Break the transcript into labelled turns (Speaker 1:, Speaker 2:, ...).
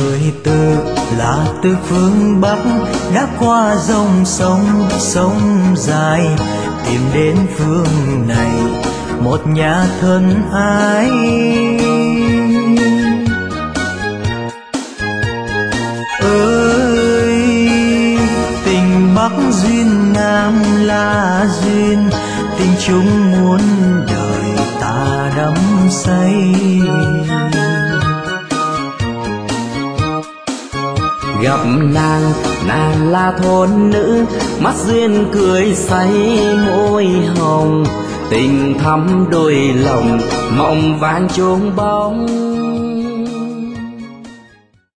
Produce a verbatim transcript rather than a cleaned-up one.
Speaker 1: người tự là từ phương Bắc đã qua dòng sông sông dài, tìm đến phương này một nhà thân ái. Ơi tình Bắc duyên Nam là duyên, tình chung muôn đời ta đắm say.
Speaker 2: Gặp nàng, nàng là thôn nữ, mắt duyên cười say môi hồng, tình thắm đôi lòng mộng vàng chôn bóng.